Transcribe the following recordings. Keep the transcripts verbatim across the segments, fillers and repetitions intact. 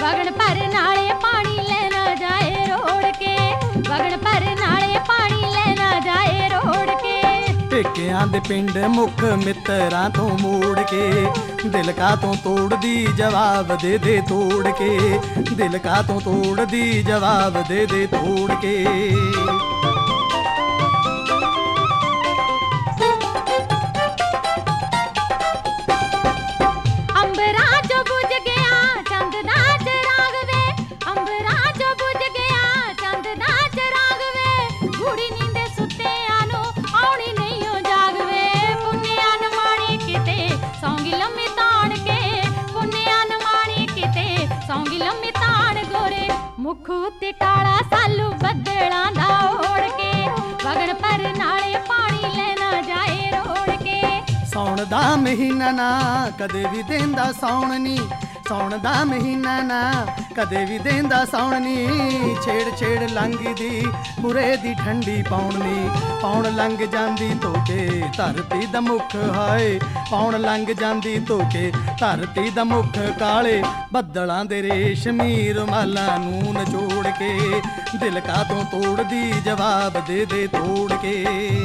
ਵਗਣ ਭਰ ਨਾਲੇ ਪਾਣੀ ਲੈ ਨਾ ਜਾਏ ਰੋੜ ਕੇ, ਵਗਣ ਭਰ ਨਾਲੇ ਪਾਣੀ ਲੈ ਨਾ ਜਾਏ ਰੋੜ ਕੇ। ਪੇਕਿਆਂ ਦੇ ਪਿੰਡ ਮੁੱਖ ਮਿੱਤਰਾਂ ਤੋਂ ਮੋੜ ਕੇ, ਦਿਲ ਕਾ ਤੋਂ ਤੋੜਦੀ ਜਵਾਬ ਦੇ ਦੇ ਤੋੜ ਕੇ, ਦਿਲ ਕਾ ਤੋਂ ਤੋੜਦੀ ਜਵਾਬ ਦੇ ਦੇ ਤੋੜ ਕੇ। ਮੁੱਖ ਉੱਤੇ ਕਾਲਾ ਸਾਲੂ ਬੱਦਲਾਂ ਦਾ ਓੜ ਕੇ, ਵਗਣ ਭਰ ਨਾਲੇ ਪਾਣੀ ਲੈ ਨਾ ਜਾਏ ਰੋੜ ਕੇ। ਸੌਣ ਦਾ ਮਹੀਨਾ ਨਾ ਕਦੇ ਵੀ ਦੇਂਦਾ ਸੌਣ ਨੀ, ਸੌਣ ਦਾ ਮਹੀਨਾ ਨਾ ਕਦੇ ਵੀ ਦੇਂਦਾ ਸੌਣ ਨੀ। ਛੇੜ ਛੇੜ ਲੰਘਦੀ ਬੁਰੇ ਦੀ ਠੰਡੀ ਪੌਣ ਨੀ, ਪੌਣ ਲੰਘ ਜਾਂਦੀ ਧੋ ਕੇ ਧਰਤੀ ਦਾ ਮੁੱਖ ਹਾਏ, ਪੌਣ ਲੰਘ ਜਾਂਦੀ ਧੋ ਕੇ ਧਰਤੀ ਦਾ ਮੁੱਖ। ਕਾਲੇ ਬੱਦਲਾਂ ਦੇ ਰੇਸ਼ਮੀ ਰੁਮਾਲਾਂ ਨੂੰ ਨਚੋੜ ਕੇ, ਦਿਲ ਕਾ ਤੋਂ ਤੋੜਦੀ ਜਵਾਬ ਦੇ ਦੇ ਤੋੜ ਕੇ।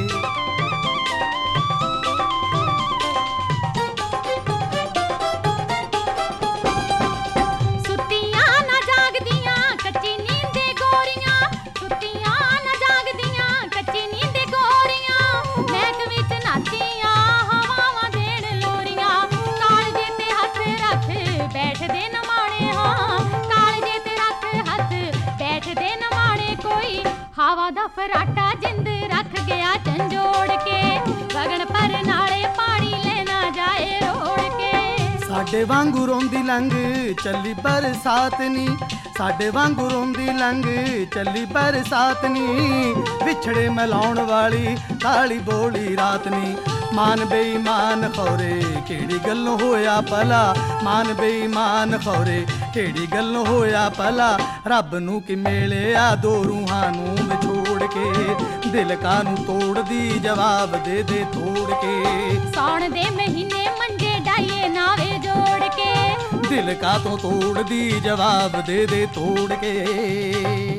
ਹਵਾ ਦਾ ਫਰਾਟਾ ਜਿੰਦ ਰੱਖ ਗਿਆ ਝੰਜੋੜ ਕੇ, ਵਗਣ ਭਰ ਨਾਲੇ ਪਾਣੀ ਲੈ ਨਾ ਜਾਏ ਰੋੜ ਕੇ। ਸਾਡੇ ਵਾਂਗੂ ਰੋਂਦੀ ਲੰਘ ਚੱਲੀ ਬਰਸਾਤ ਨੀ, ਸਾਡੇ ਵਾਂਗੂ ਰੋਂਦੀ ਲੰਘ ਚੱਲੀ ਬਰਸਾਤ ਨੀ। ਵਿਛੜੇ ਮਿਲਾਉਣ ਵਾਲੀ ਕਾਲੀ ਬੋਲੀ ਰਾਤ ਨੀ। ਮਾਨ ਬੇਈਮਾਨ ਖੌਰੇ ਕਿਹੜੀ ਗੱਲੋਂ ਹੋਇਆ ਭਲਾ, ਮਾਨ ਬੇਈਮਾਨ ਖੌਰੇ ਕਿਹੜੀ ਗੱਲੋਂ ਹੋਇਆ ਭਲਾ। ਰੱਬ ਨੂੰ ਕਿ ਮਿਲਿਆ ਦੋ ਰੂਹਾਂ ਨੂੰ ਵਿਛੋੜ ਕੇ, ਦਿਲ ਕਾ ਨੂੰ ਤੋੜਦੀ ਜਵਾਬ ਦੇ ਦੇ ਤੋੜ ਕੇ। ਸੌਣ ਦੇ ਮਹੀਨੇ ਮੰਜੇ ਡਾਈਏ ਨਾਵੇ ਜੋੜ ਕੇ, ਦਿਲ ਕਾ ਤੋਂ ਤੋੜਦੀ ਜਵਾਬ ਦੇ ਦੇ ਤੋੜ ਕੇ।